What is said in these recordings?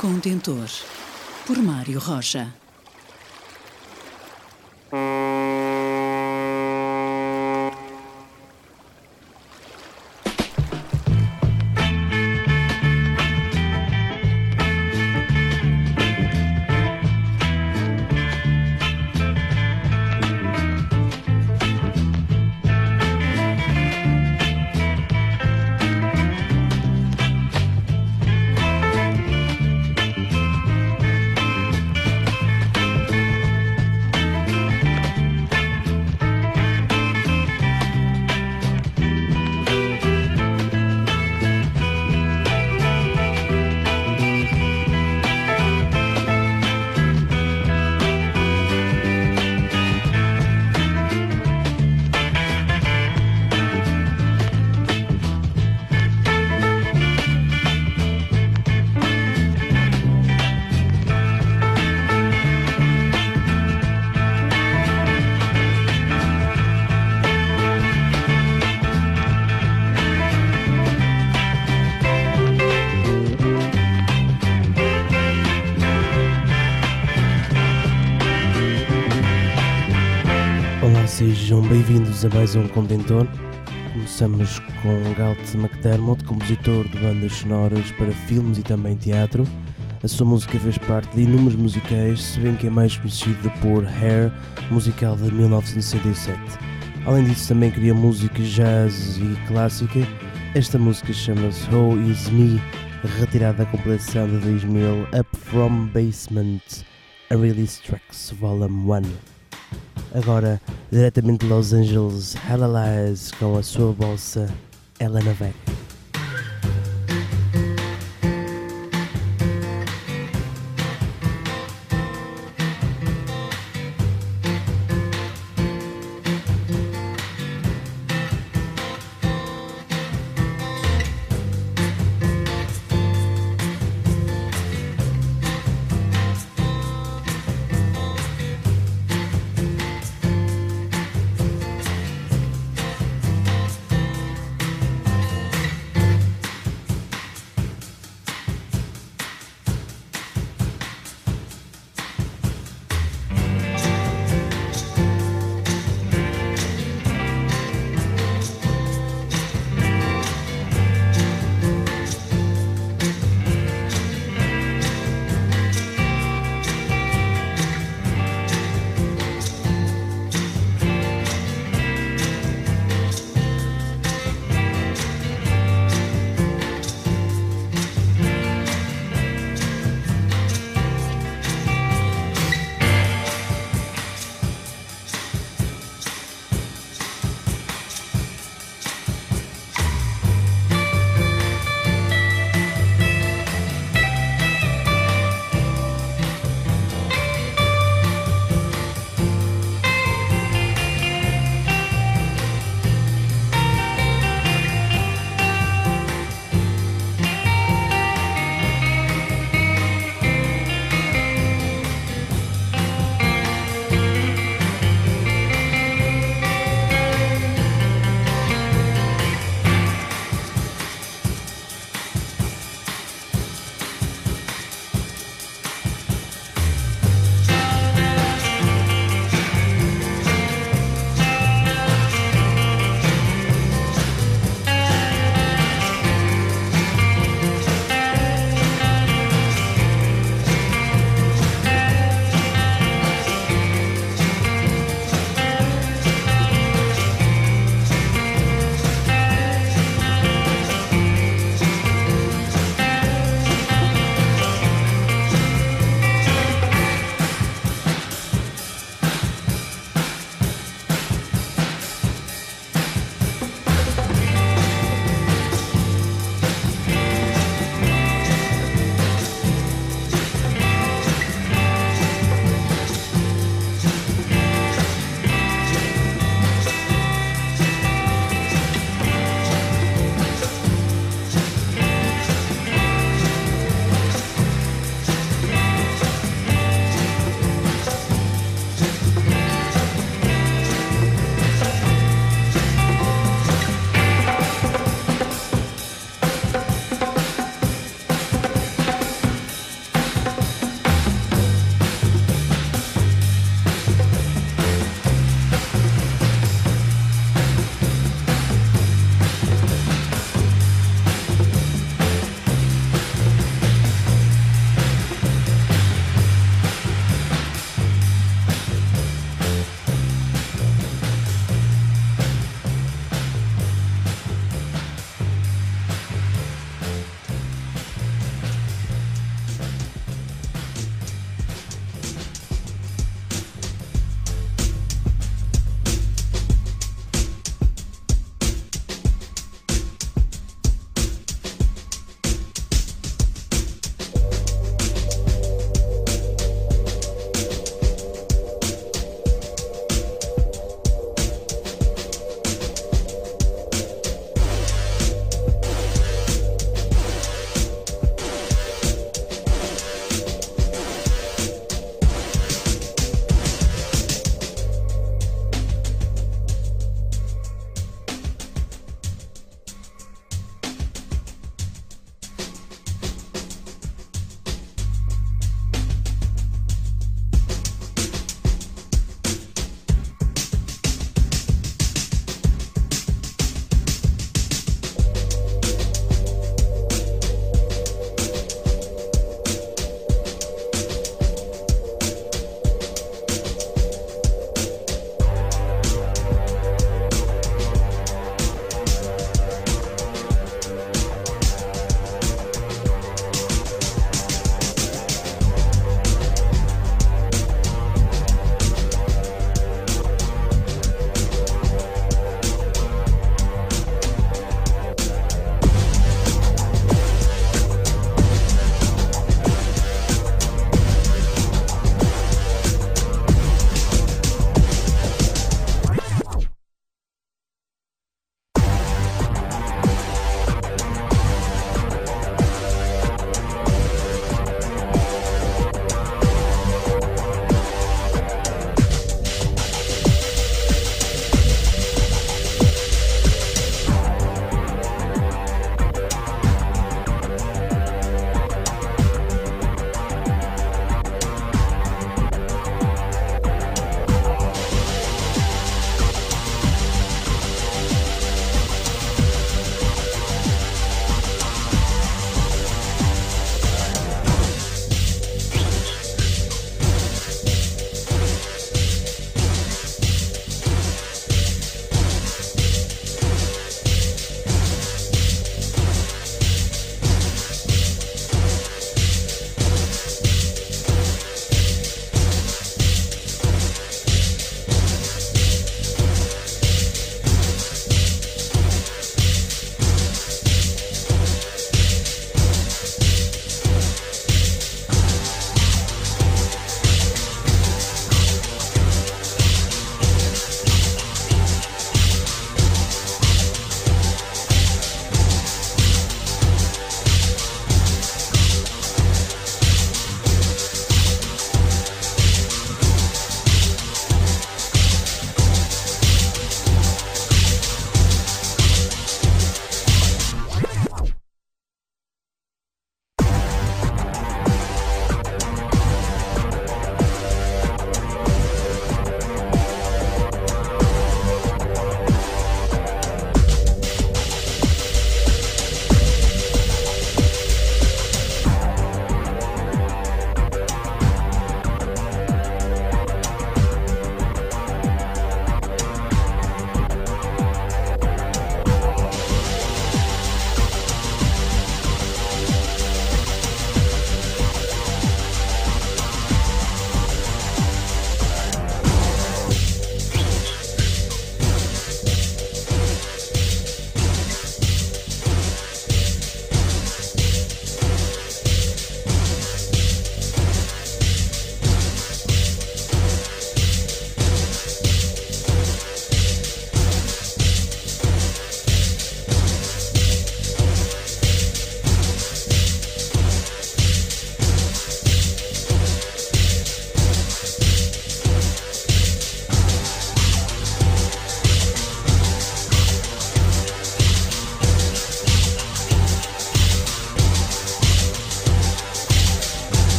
Contentor, por Mário Rocha. Sejam bem-vindos a mais um Contentor. Começamos com Galt McDermott, compositor de bandas sonoras para filmes e também teatro. A sua música fez parte de inúmeros musicais, se bem que é mais conhecido por Hair, musical de 1967. Além disso, também cria música jazz e clássica. Esta música chama-se How Is Me, retirada da compilação de 2000 Up From Basement, a Release Tracks Volume 1. Agora, diretamente de Los Angeles, Hellalize com a sua bolsa Helena Vega.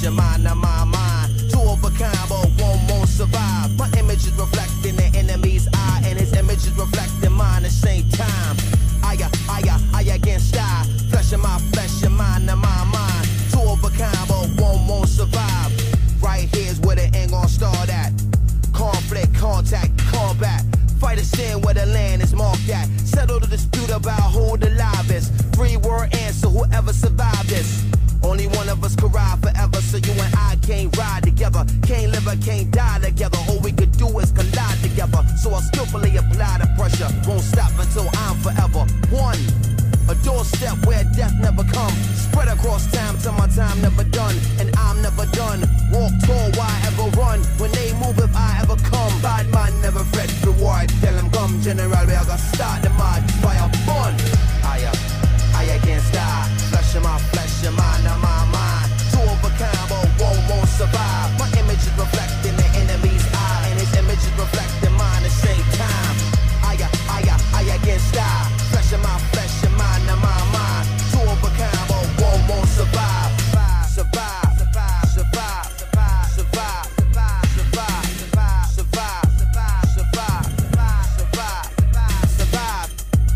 your mind to my mind. Two of a kind, but one won't survive. My image is reflecting the enemy's eye, and his image is reflecting mine at the same time. I against I. Flesh in my flesh, your mind to my mind. Two of a kind, but one won't survive. Right here's where the end gon' start at. Conflict, contact, combat. Fight a sin where the land is marked at. Settle the dispute about who the livest. 3-word answer, whoever survived this. Only one of us could ride forever, so you and I can't ride together. Can't live or can't die together. All we could do is collide together. So I'll skillfully apply the pressure. Won't stop until I'm forever one. A doorstep where death never comes. Spread across time till my time never done. And I'm never done. Walk tall, why ever run? When they move, if I ever come. Bad man never fret reward. Tell them come, general, we are gonna start the mud. Fire fun. I against I. Flesh in my flesh, your mind to my mind. Two of a kind, but one won't survive. My image is reflecting the enemy's eye, and his image is reflecting mine at the same time. I against I. Flesh in my flesh, your mind to my mind. Two of a kind, but one won't survive. Survive, survive, survive, survive, survive, survive, survive, survive, survive, survive, survive, survive.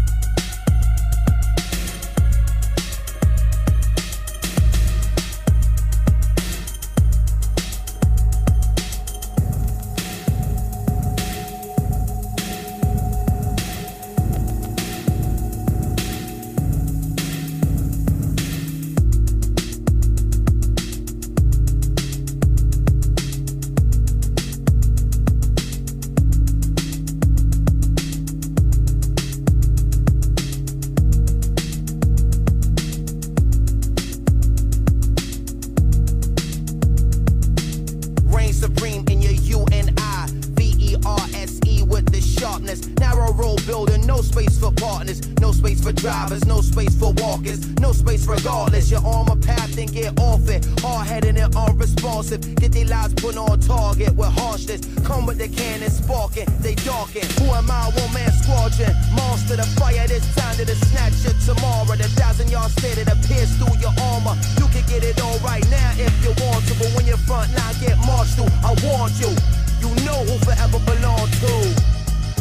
Drivers, no space for walkers, no space regardless. You're on my path and get off it. Hard-headed and unresponsive. Get their lives put on target with harshness. Come with the cannon sparking, they darken. Who am I? One man squadron. Monster the fire this time to the snatch you tomorrow. The 1,000-yard stare that appears through your armor. You can get it all right now if you want to, but when your front line get marched through, I warn you. You know who forever belong to.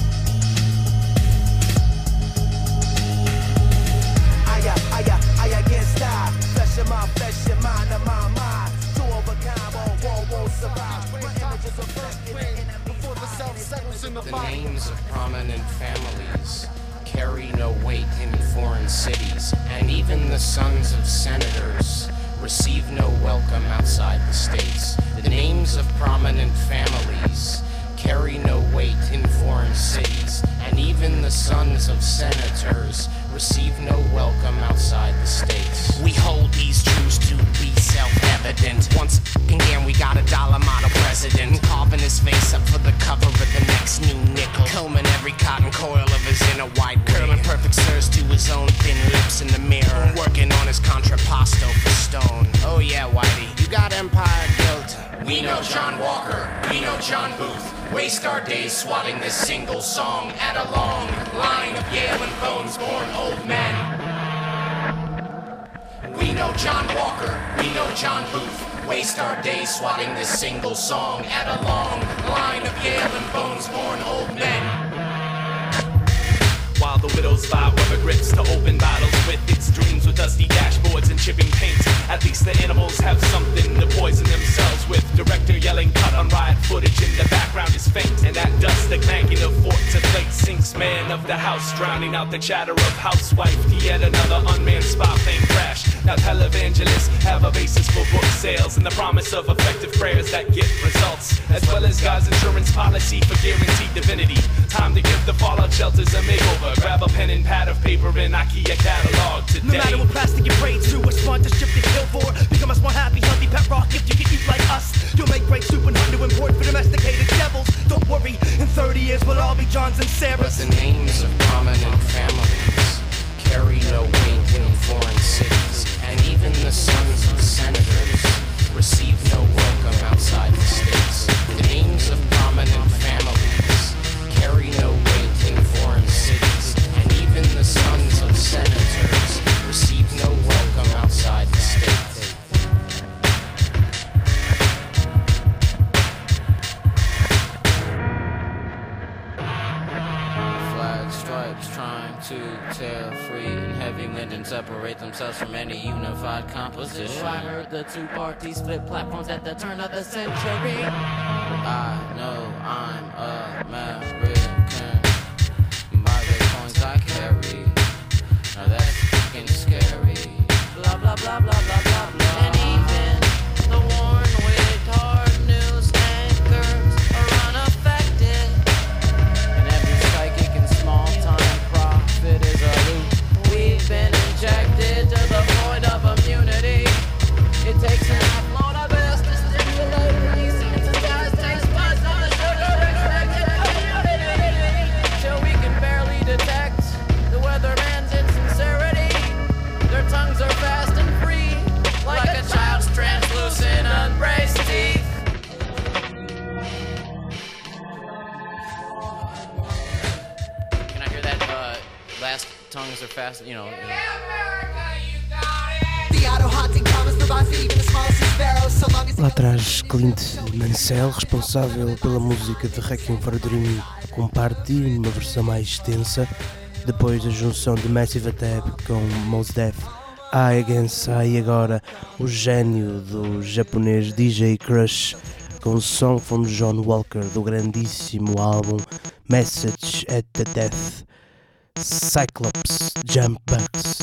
I against I. Flesh in my flesh, your mind to my mind. Two of a kind, but won't survive. My image is reflected before the self settles in the body. The names of prominent families carry no weight in foreign cities, and even the sons of senators receive no welcome outside the states. The names of prominent families carry no weight in foreign cities, and even the sons of senators receive no welcome outside the states. We hold these truths to be self-evident. Once again, we got a dollar model president, carving his face up for the cover of the next new nickel, combing every cotton coil of his inner white curling perfect serves to his own thin lips in the mirror, working on his contrapposto for stone. Oh yeah, Whitey, you got empire guilt. We know John Walker, we know John Booth. Waste our days swatting this single song at a long line of Yale and Bones born old men. We know John Walker, we know John Booth. Waste our days swatting this single song at a long line of Yale and Bones born old men. While the widows vow immigrants to open battles with its dreams with dusty dashboards and chipping paint. At least the animals have something to poison themselves with. Director yelling cut on riot footage in the background is faint. And at dusk the clanking of forks and plates sinks man of the house, drowning out the chatter of housewife to yet another unmanned spa plane crash. Now televangelists have a basis for book sales and the promise of effective prayers that get results, as well as God's insurance policy for guaranteed divinity. Time to give the fallout shelters a makeover. Grab a pen and pad of paper and IKEA catalog today. No matter what plastic you pray to or sponsorship you kill for, become a smart, happy, healthy pet rock if you get eat like us. You'll make great soup and hunt to import for domesticated devils. Don't worry, in 30 years we'll all be Johns and Sarahs. But the names of prominent families carry no weight in foreign cities, and even the sons of senators receive no welcome outside the states. The names of prominent families carry no weight in foreign cities, and even the sons of senators receive no welcome outside the states. and then separate themselves from any unified composition. I heard the two parties split platforms at the turn of the century. I know I'm American by the coins I carry. Now that's fucking scary. Blah blah blah blah blah blah blah. And even the worn with hard news anchors are unaffected. And every psychic and small time profit is a loop. We've been injected to the void of immunity. It takes an upload of us to stimulate resensitize taste buds on the sugar extracted community. Till we can barely detect the weatherman's insincerity. Their tongues are fast and free, like a child's translucent unbraced teeth. Can I hear that last tongues are fast, you know. Lá atrás, Clint Mansell, responsável pela música de Requiem for a Dream com Party, numa versão mais extensa. Depois a junção de Massive Attack com Mos Def, Eye Against Eye, e agora o gênio do japonês DJ Crush com Song from John Walker do grandíssimo álbum Message at the Death, Cyclops Jump Bucks.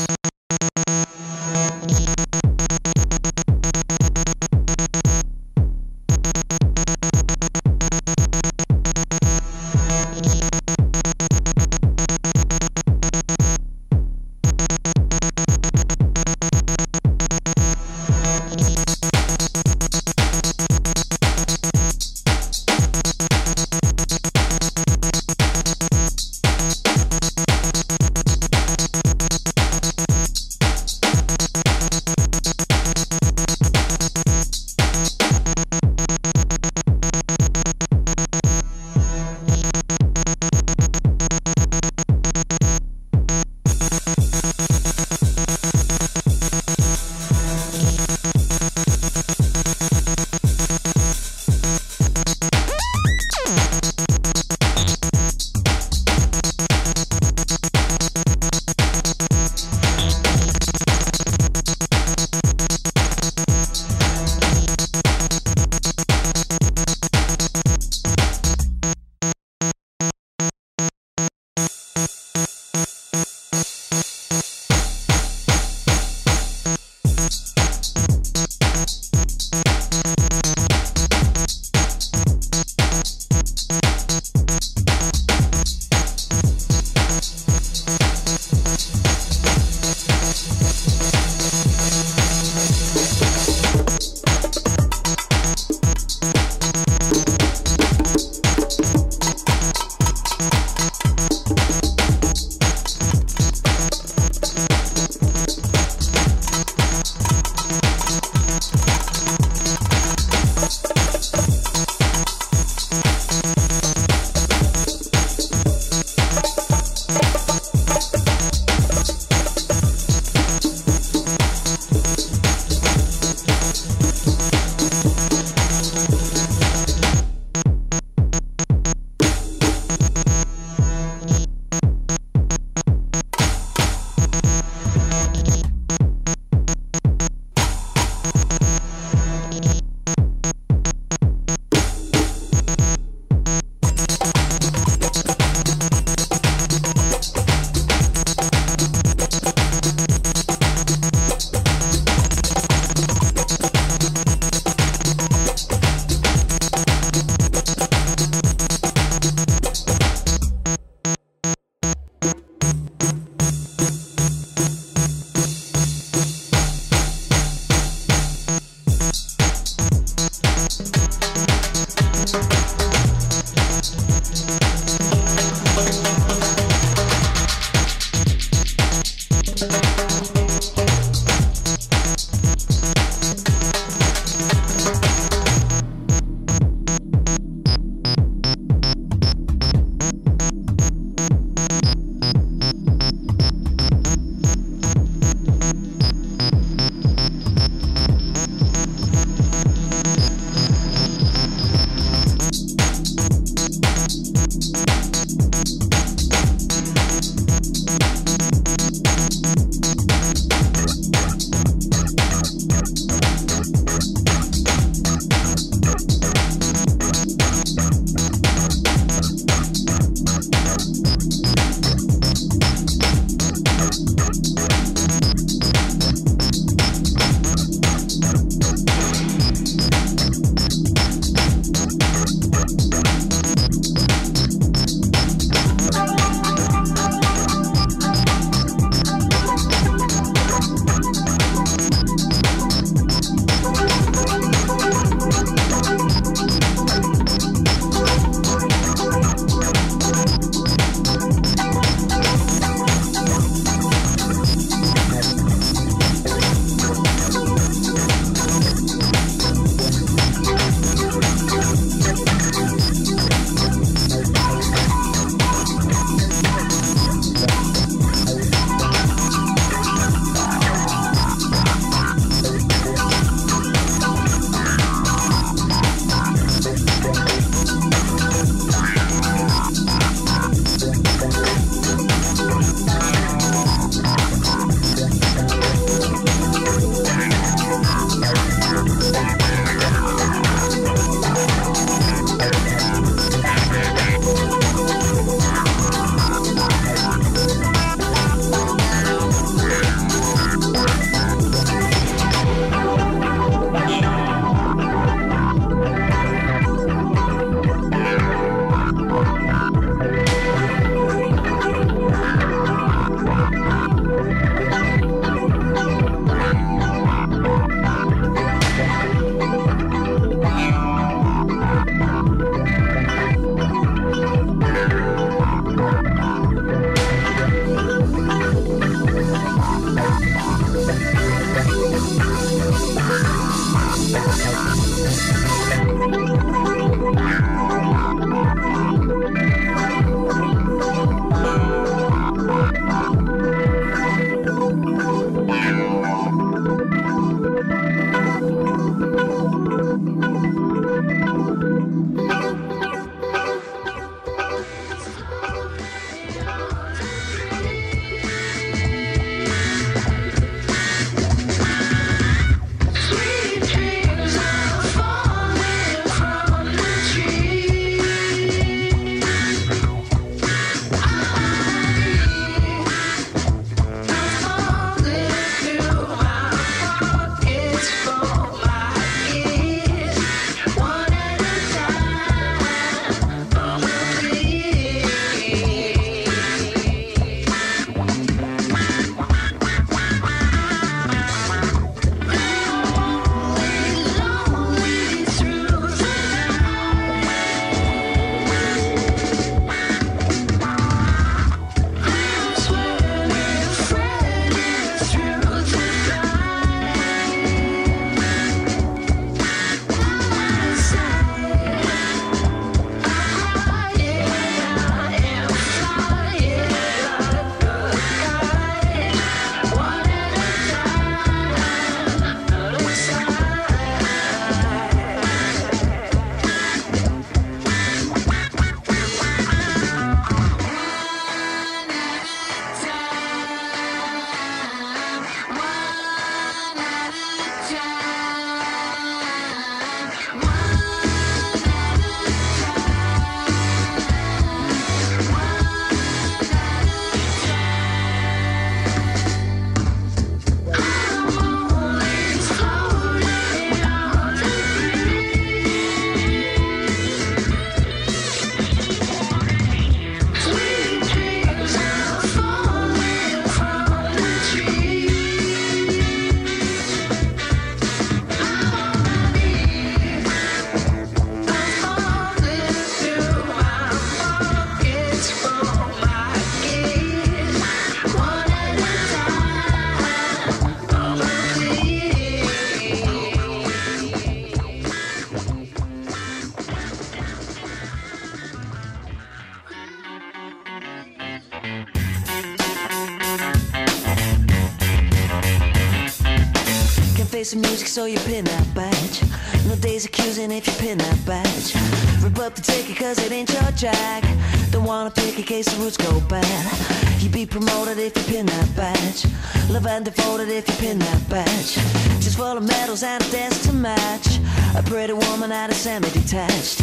Some music so you pin that badge. No days accusing if you pin that badge. Rip up the ticket cause it ain't your jag. Don't wanna pick a case the roots go bad. You be promoted if you pin that badge. Love and devoted if you pin that badge. Just full of medals and a dance to match. A pretty woman at a semi-detached.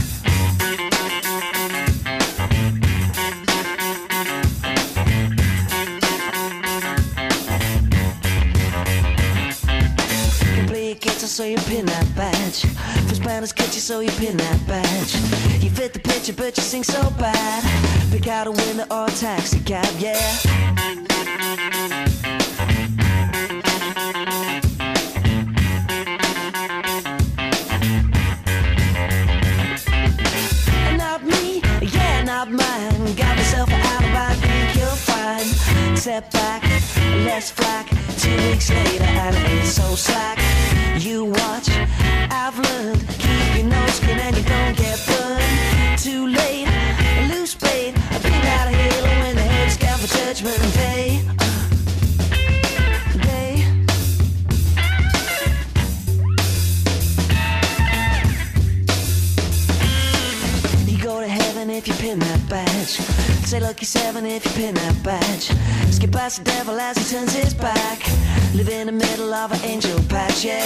So you pin that badge. First banners get you so you pin that badge. You fit the picture but you sing so bad. Pick out a window or a taxi cab, yeah. Not me, yeah, not mine. Got myself an alibi, think you're fine. Step back, less flack. 2 weeks later and it ain't so slack. You watch, I've learned. Keep your nose clean and you don't get burned. Too late, loose bait. I've been out of here when the heads scout for judgment and pay. You go to heaven if you pin that badge. Say lucky 7 if you pin that badge. Skip past the devil as he turns his back. Live in the middle of an angel patch, yeah.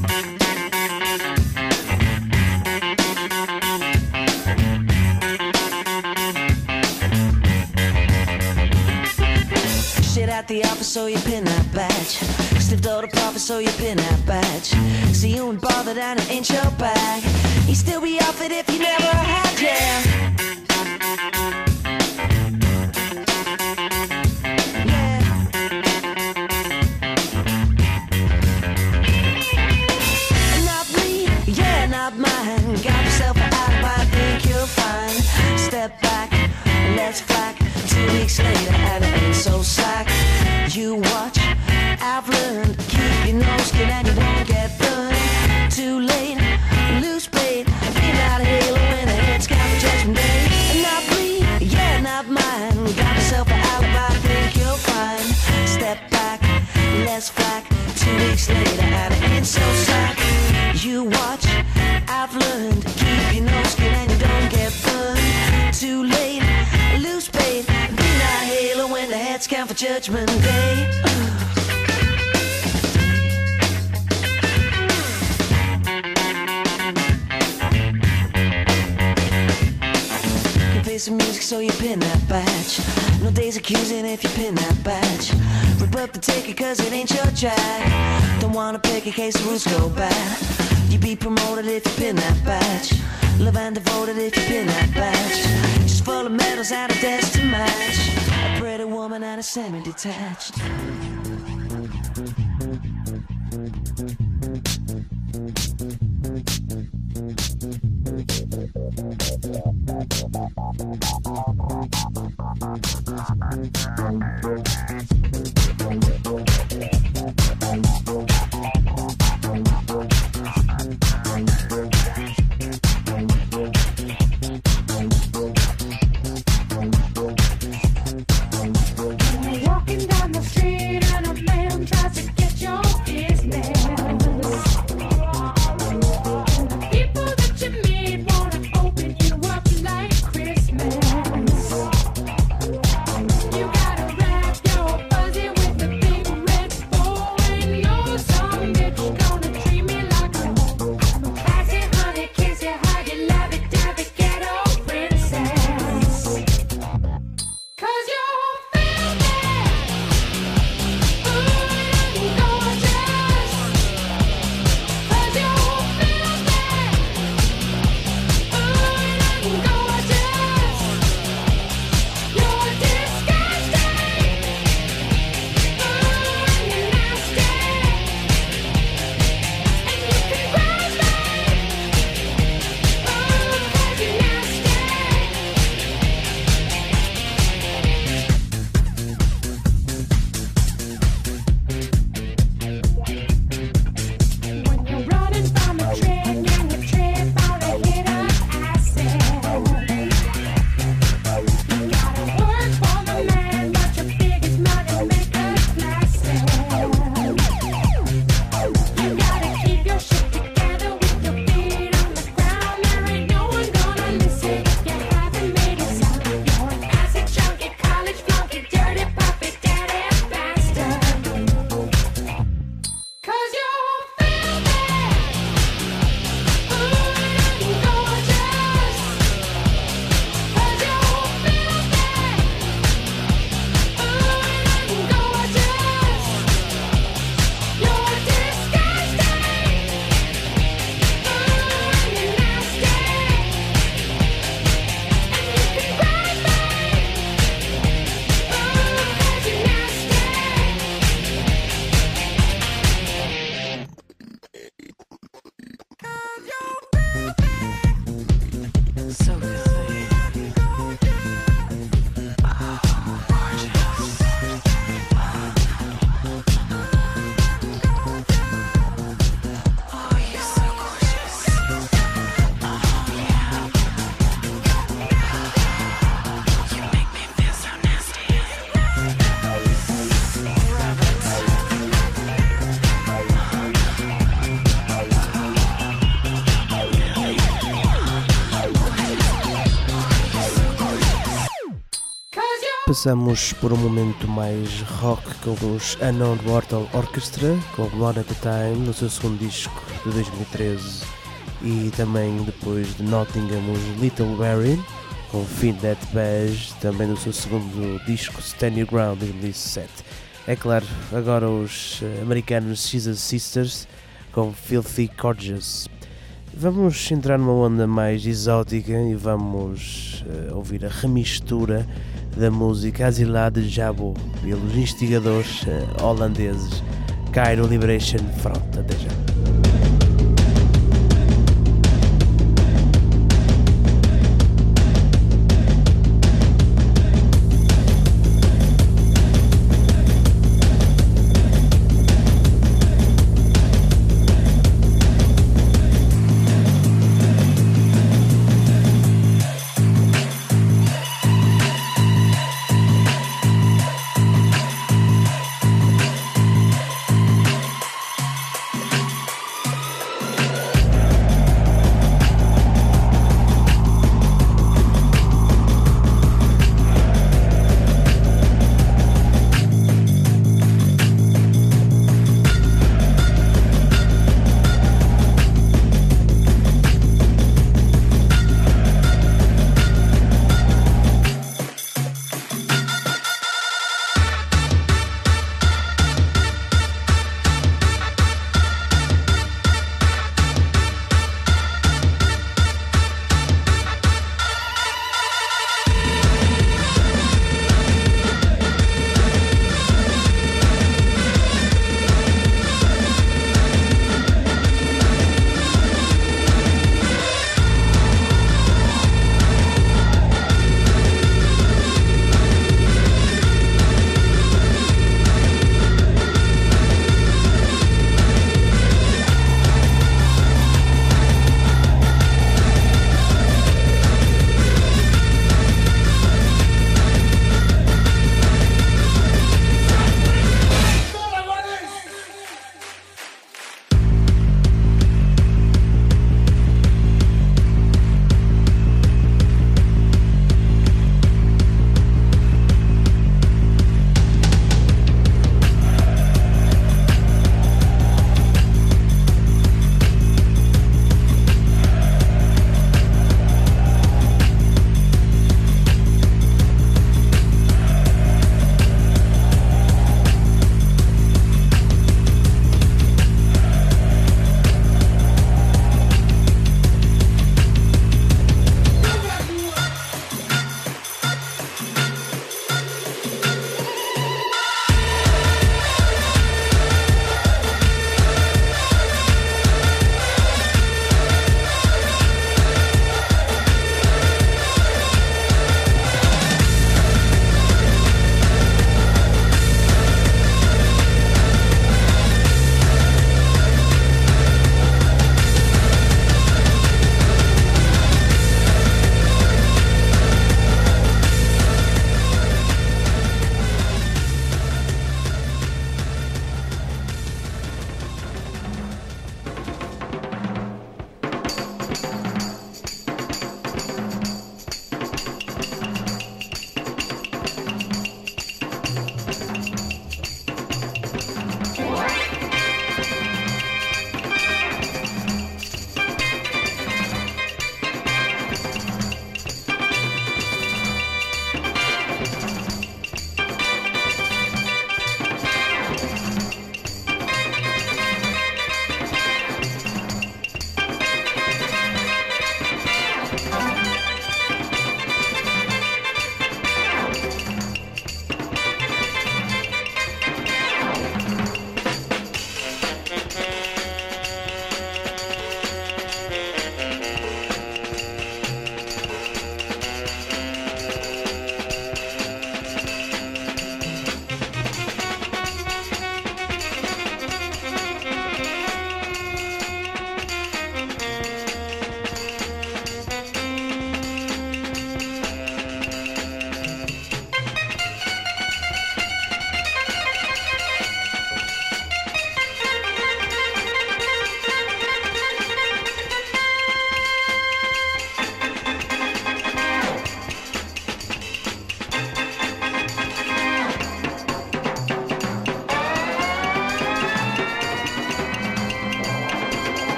Shit at the office so you pin that badge. Slipped out the profit so you pin that badge. See you ain't bothered and it ain't your bag. You still be off it if you never had, yeah. Let's flack. 2 weeks later and it ain't so slack. You watch, I've learned. Keep your nose clean and you won't get burned. Too late, so slack. You watch, I've learned, keep your nose clean and you don't get burned. Too late, lose bait, be not halo when the heads count for Judgment Day. Play some music so you pin that badge. No days accusing if you pin that badge. Rip up the ticket cause it ain't your track. Don't wanna pick in case the rules go bad. You be promoted if you pin that badge. Love and devoted if you pin that badge. Just full of medals and a desk to match. A pretty woman and a semi-detached. Walking down the street and a man tries to get your business. People that you meet wanna open you up like Christmas. You gotta wrap your fuzzy with the big red bow. Ain't no some bitch gonna treat me like a hoe. I'm a classy honey, kiss you, hug you, love it, dab it, ghetto princess. 'Cause you're Passamos por um momento mais rock com os Unknown Mortal Orchestra, com One at a Time, no seu segundo disco de 2013, e também depois de Nottingham os Little Barry, com Feed That Badge, também no seu segundo disco Stand Your Ground, 2017. É claro, agora os americanos Jesus Sisters, com Filthy Gorgeous. Vamos entrar numa onda mais exótica e vamos ouvir a remistura da música Asila de Jabo pelos instigadores holandeses Cairo Liberation Front. Até já.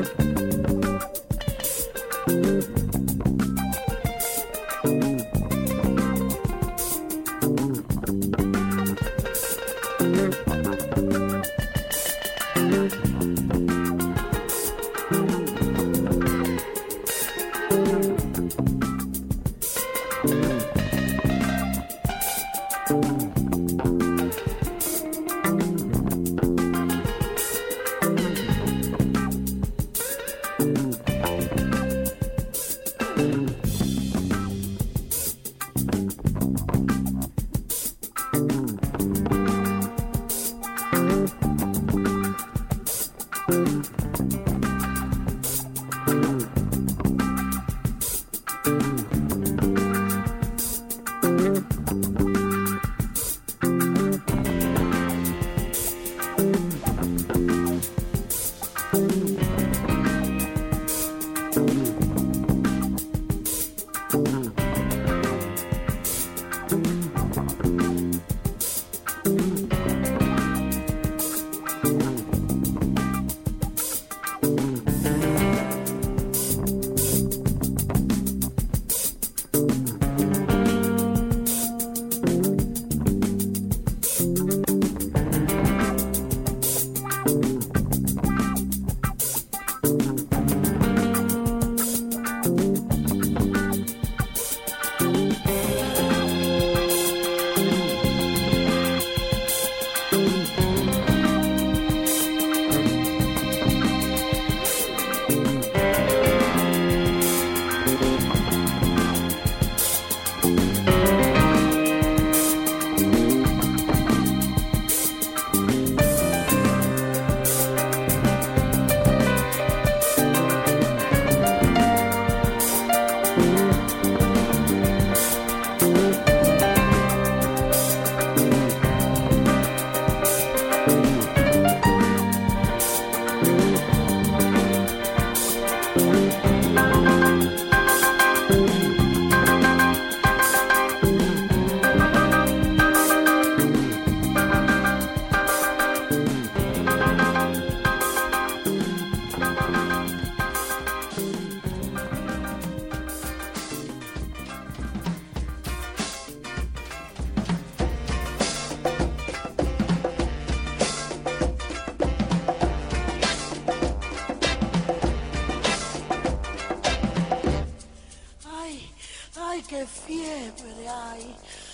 che fiebre hai.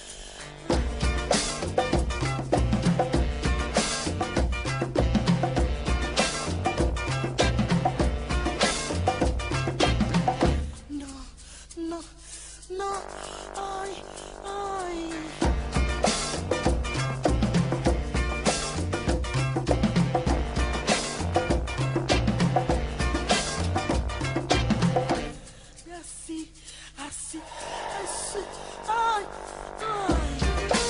No, no, no, ai, ai. Assim, assim, assim, ai, ai.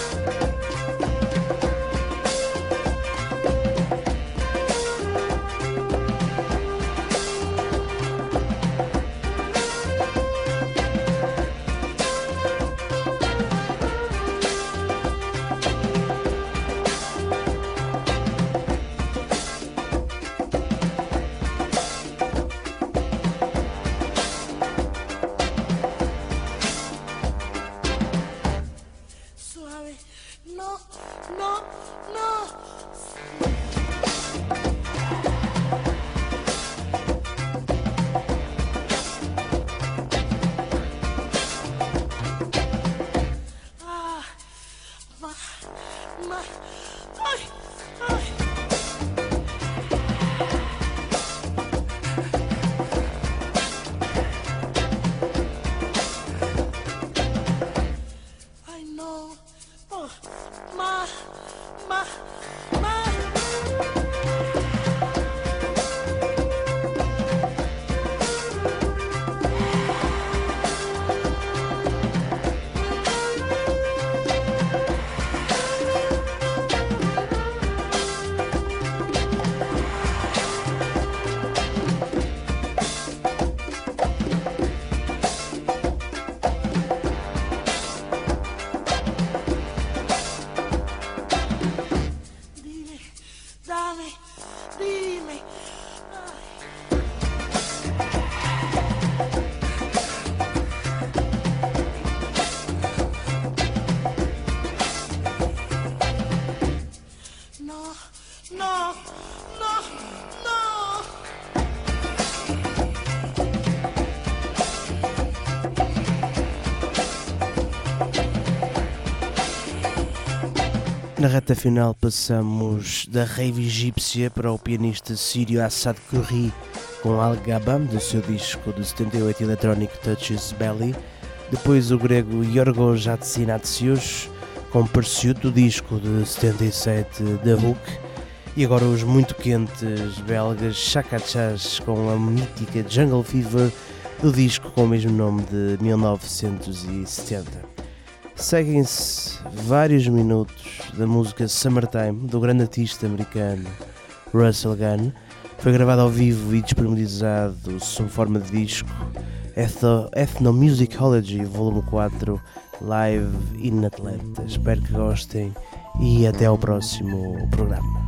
Na reta final passamos da rave egípcia para o pianista sírio Assad Khoury com Al Gabam, do seu disco de 78 Electronic Touches Belly. Depois o grego Yorgos Hatzinatsios com Pursuit, do disco de 77 The Hook. E agora os muito quentes belgas Chaka Chas com a mítica Jungle Fever, do disco com o mesmo nome de 1970. Seguem-se vários minutos da música Summertime, do grande artista americano Russell Gunn. Foi gravado ao vivo e disponibilizado sob forma de disco Ethnomusicology Volume 4 Live in Atlanta. Espero que gostem e até ao próximo programa.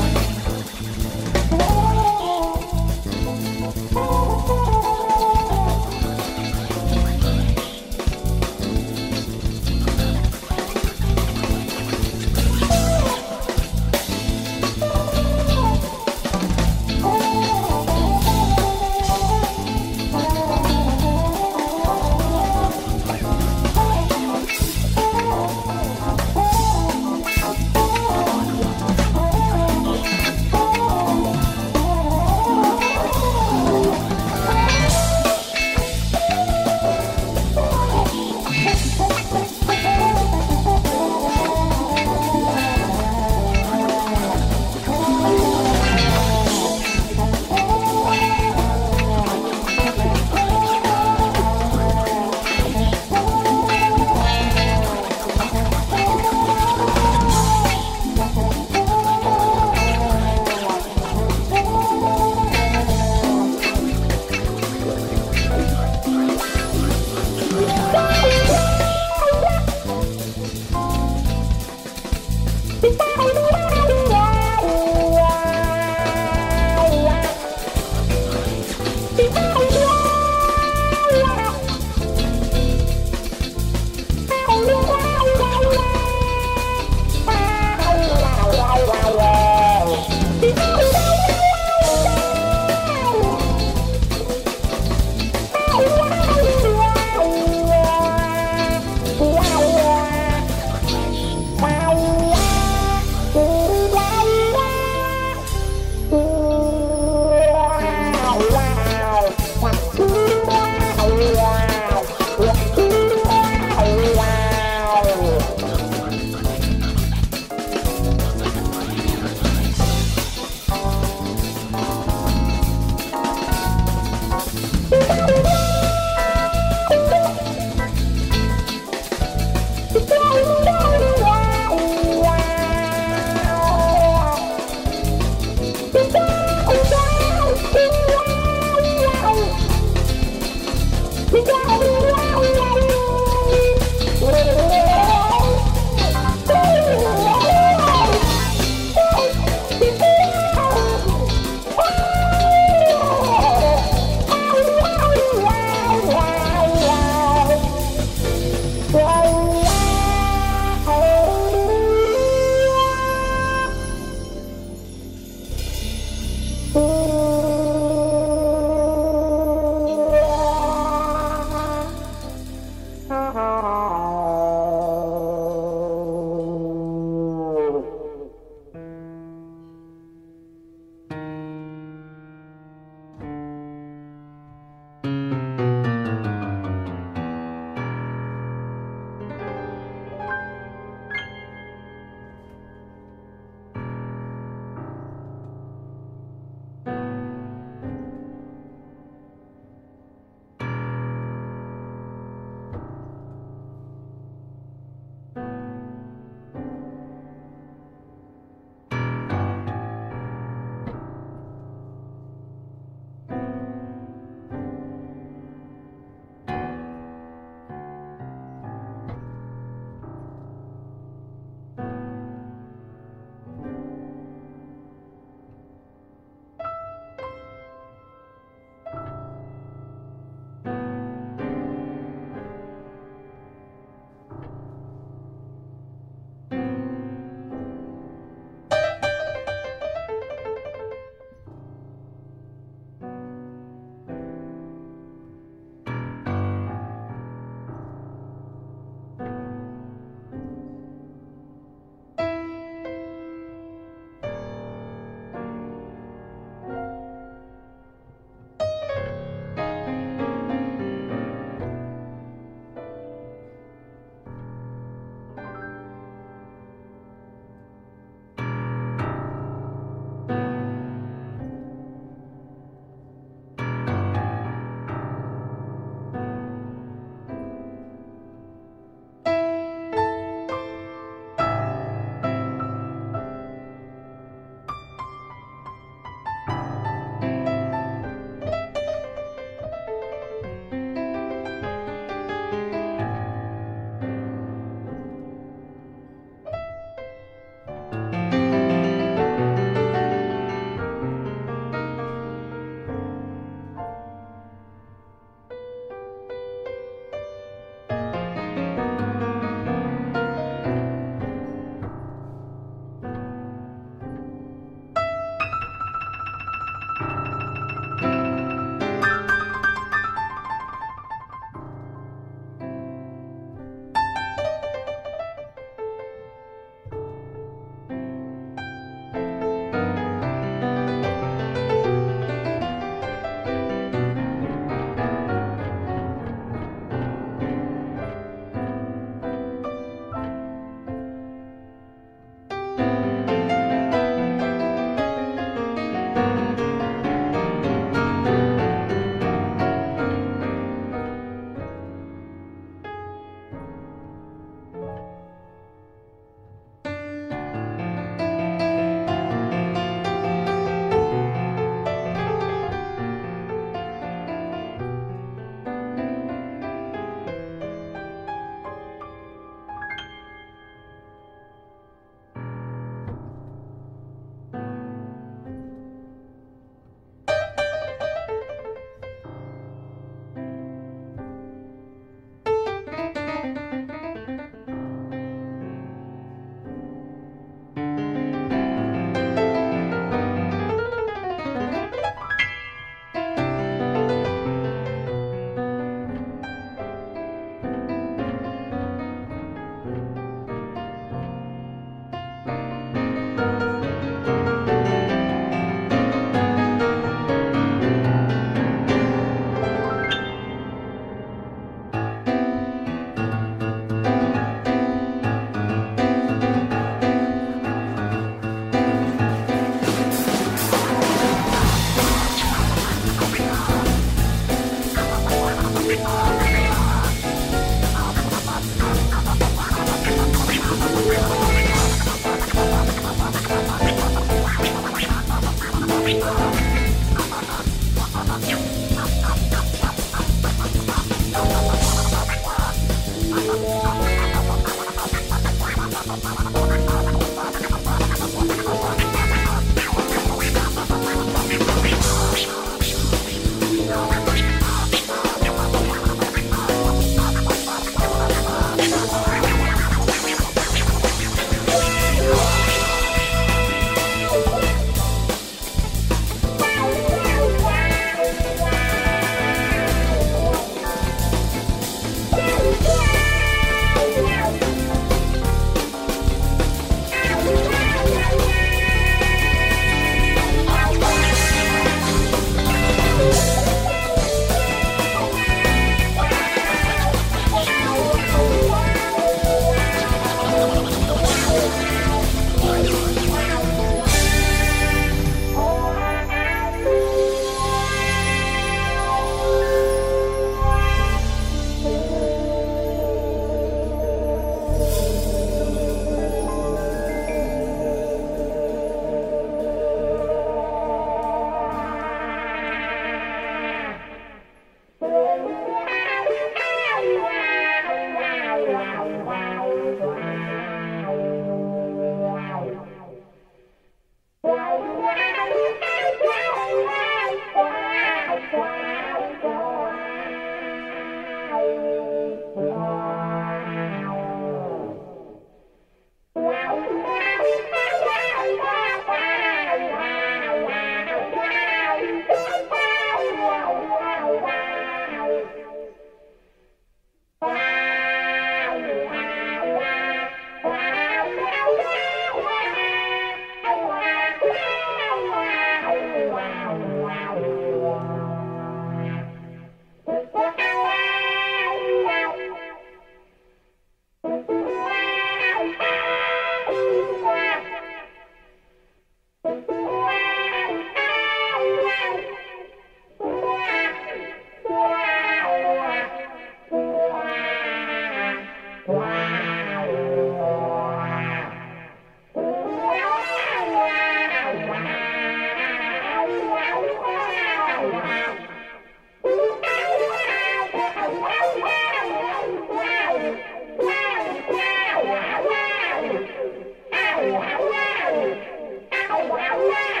Yeah.